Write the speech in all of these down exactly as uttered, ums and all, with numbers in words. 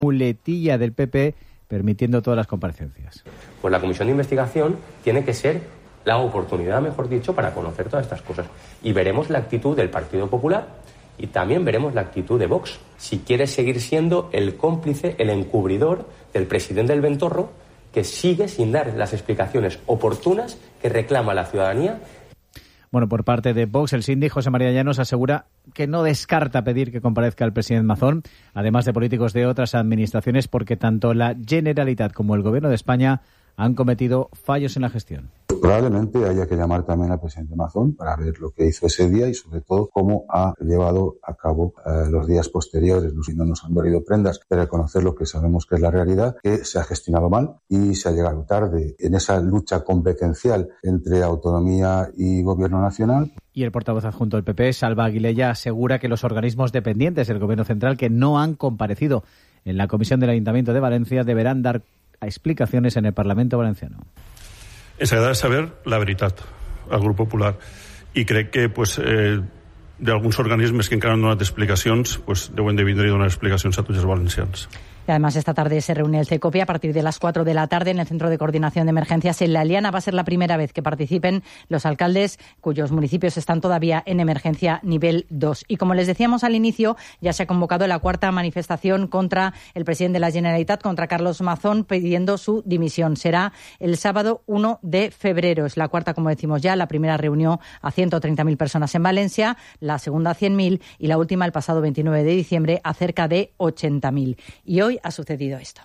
muletilla del P P permitiendo todas las comparecencias. Pues la comisión de investigación tiene que ser la oportunidad, mejor dicho, para conocer todas estas cosas. Y veremos la actitud del Partido Popular y también veremos la actitud de Vox. Si quiere seguir siendo el cómplice, el encubridor del presidente del Ventorro, que sigue sin dar las explicaciones oportunas que reclama la ciudadanía. Bueno, por parte de Vox, el síndic José María Llanos asegura que no descarta pedir que comparezca el presidente Mazón, además de políticos de otras administraciones, porque tanto la Generalitat como el Gobierno de España han cometido fallos en la gestión. Probablemente haya que llamar también al presidente Mazón para ver lo que hizo ese día y sobre todo cómo ha llevado a cabo eh, los días posteriores. No nos han dolido prendas de reconocer lo que sabemos que es la realidad, que se ha gestionado mal y se ha llegado tarde en esa lucha competencial entre autonomía y gobierno nacional. Y el portavoz adjunto del P P, Salva Aguilella, asegura que los organismos dependientes del Gobierno central que no han comparecido en la comisión del Ayuntamiento de Valencia deberán dar explicaciones en el Parlamento valenciano. Ens agrada saber la veritat al grup popular i crec que pues, eh, d'alguns organismes que encara no han donat explicacions pues, deuen de vindre i donar explicacions a tots els valencians. Y además esta tarde se reúne el CECOPI a partir de las cuatro de la tarde en el Centro de Coordinación de Emergencias en La Eliana. Va a ser la primera vez que participen los alcaldes cuyos municipios están todavía en emergencia nivel dos. Y como les decíamos al inicio, ya se ha convocado la cuarta manifestación contra el presidente de la Generalitat, contra Carlos Mazón, pidiendo su dimisión. Será el sábado uno de febrero. Es la cuarta, como decimos ya. La primera reunió a ciento treinta mil personas en Valencia, la segunda a cien mil y la última el pasado veintinueve de diciembre a cerca de ochenta mil. Y hoy ha sucedido esto.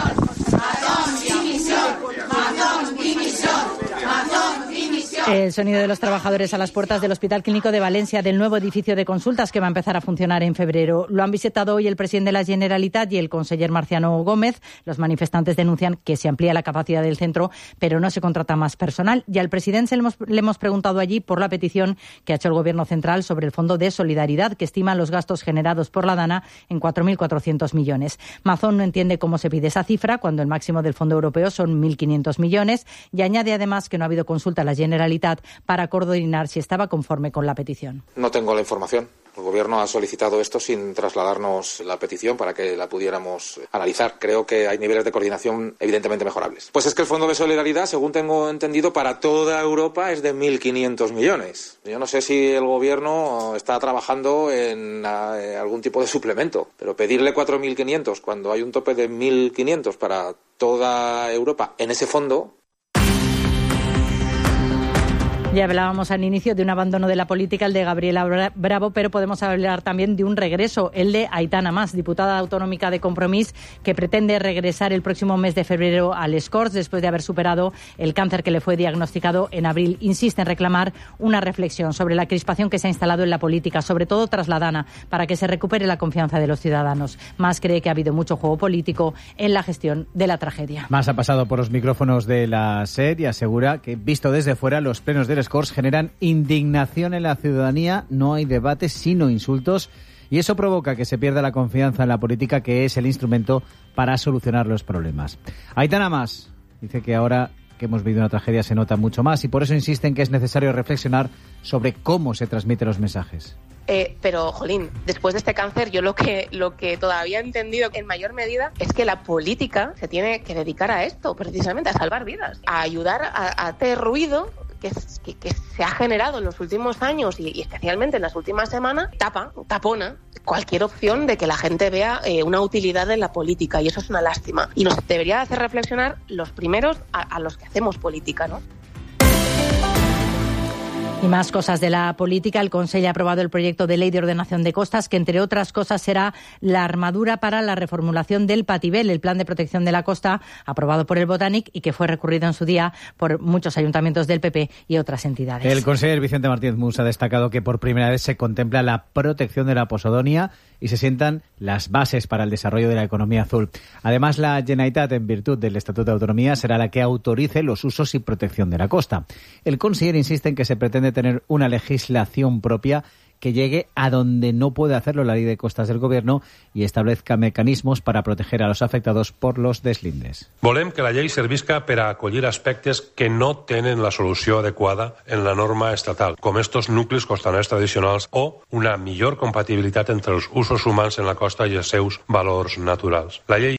El sonido de los trabajadores a las puertas del Hospital Clínico de Valencia, del nuevo edificio de consultas que va a empezar a funcionar en febrero. Lo han visitado hoy el presidente de la Generalitat y el conseller Marciano Gómez. Los manifestantes denuncian que se amplía la capacidad del centro, pero no se contrata más personal. Y al presidente le hemos, le hemos preguntado allí por la petición que ha hecho el Gobierno central sobre el Fondo de Solidaridad, que estima los gastos generados por la DANA en cuatro mil cuatrocientos millones. Mazón no entiende cómo se pide esa cifra, cuando el máximo del Fondo Europeo son mil quinientos millones, y añade además que no ha habido consulta a la Generalitat para coordinar si estaba conforme con la petición. No tengo la información. El Gobierno ha solicitado esto sin trasladarnos la petición para que la pudiéramos analizar. Creo que hay niveles de coordinación evidentemente mejorables. Pues es que el Fondo de Solidaridad, según tengo entendido, para toda Europa es de mil quinientos millones. Yo no sé si el Gobierno está trabajando en eh, algún tipo de suplemento, pero pedirle cuatro mil quinientos cuando hay un tope de mil quinientos para toda Europa en ese fondo. Ya hablábamos al inicio de un abandono de la política, el de Gabriela Bravo, pero podemos hablar también de un regreso, el de Aitana Mas, diputada autonómica de Compromís, que pretende regresar el próximo mes de febrero al Les Corts después de haber superado el cáncer que le fue diagnosticado en abril. Insiste en reclamar una reflexión sobre la crispación que se ha instalado en la política, sobre todo tras la DANA, para que se recupere la confianza de los ciudadanos. Mas cree que ha habido mucho juego político en la gestión de la tragedia. Mas ha pasado por los micrófonos de la SER y asegura que, visto desde fuera, los plenos del Corts generan indignación en la ciudadanía, no hay debates sino insultos y eso provoca que se pierda la confianza en la política, que es el instrumento para solucionar los problemas. Aitana Mas dice que ahora que hemos vivido una tragedia se nota mucho más y por eso insiste en que es necesario reflexionar sobre cómo se transmiten los mensajes. Eh, pero, jolín, después de este cáncer, yo lo que lo que todavía he entendido en mayor medida es que la política se tiene que dedicar a esto, precisamente a salvar vidas, a ayudar a, a este ruido que, que, que se ha generado en los últimos años y, y especialmente en las últimas semanas, tapa, tapona cualquier opción de que la gente vea eh, una utilidad en la política, y eso es una lástima. Y nos debería hacer reflexionar los primeros a, a los que hacemos política, ¿no? Y más cosas de la política. El Consell ha aprobado el proyecto de ley de ordenación de costas, que entre otras cosas será la armadura para la reformulación del Patibel, el plan de protección de la costa aprobado por el Botànic y que fue recurrido en su día por muchos ayuntamientos del P P y otras entidades. El conseller Vicente Martínez Mus ha destacado que por primera vez se contempla la protección de la Posidonia y se sientan las bases para el desarrollo de la economía azul. Además, la Generalitat, en virtud del Estatuto de Autonomía, será la que autorice los usos y protección de la costa. El conseller insiste en que se pretende tener una legislación propia que llegue a donde no puede hacerlo la Ley de Costas del Gobierno y establezca mecanismos para proteger a los afectados por los deslindes. Volem que la llei servisca per a acollir aspectes que no tenen la solució adequada en la norma estatal, com estos nuclis costaners tradicionals o una millor compatibilitat entre els usos humans en la costa i els seus valors naturals. La llei